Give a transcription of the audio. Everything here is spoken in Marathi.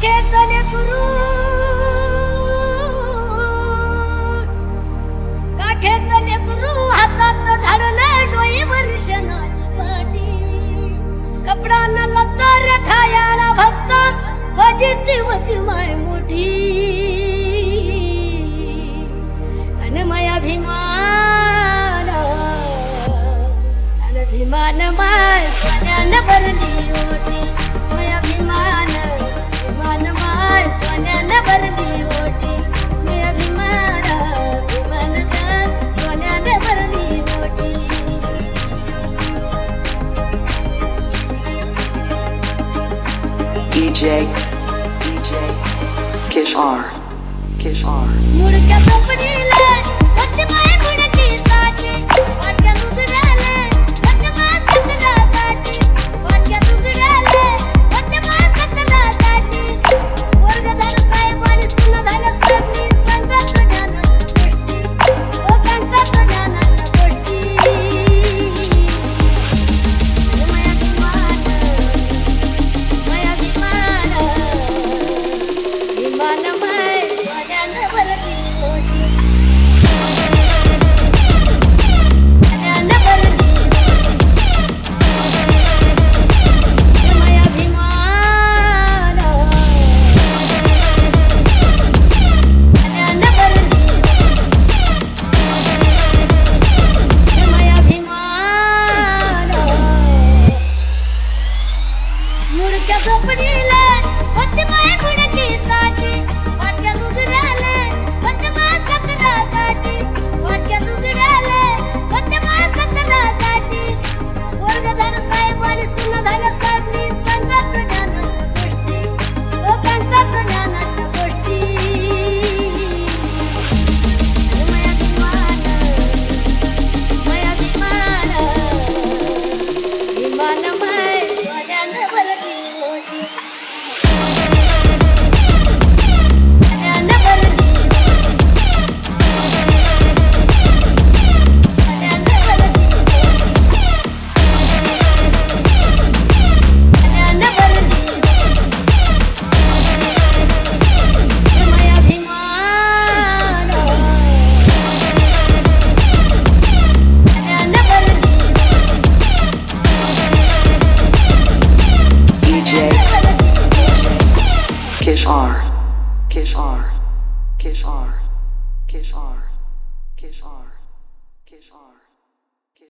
काखेतले गुरु काखेतले गुरु हातात झाडले डोईवर शनाची पाटी कपडा न लतर खायाला भत्ता वजिती वती माय मोठी अन माया भीमान माय सोन्यानं भरली ओटी माया भीमान माय सोन्यानं भरली ओटी माया भीमान माय सोन्यानं भरली ओटी DJ Kishar मुडक्या झोपडीला वत्ती माय मुडकी साची वाट्या लुगड्याले वत्ती माय सतरा काठी वाट्या लुगड्याले वत्ती माय सतरा काठी वर्गदार साहेबांनी सुना झाल्या साहेबनी सांगतात ज्ञानाच्या गोष्टी ओ सांगतात ज्ञानाच्या गोष्टी माया भीमान माय सोन्यानं भरली ओटी सोन्यानं भरली माया भीमान सोन्यानं भरली माया भीमान मुडक्या झोपडीला वत्ती माय मुडकी साची वाट्या लुगड्याले वत्ती माय सतरा काठी वाट्या लुगड्याले वत्ती माय सतरा काठी वर्गदार साहेबांनी सुना झाल्या साहेबनी सांगतात ज्ञानाच्या गोष्टी ओ सांगतात ज्ञानाच्या गोष्टी माया भीमान माय सोन्यानं भरली ओटी DJ Kishar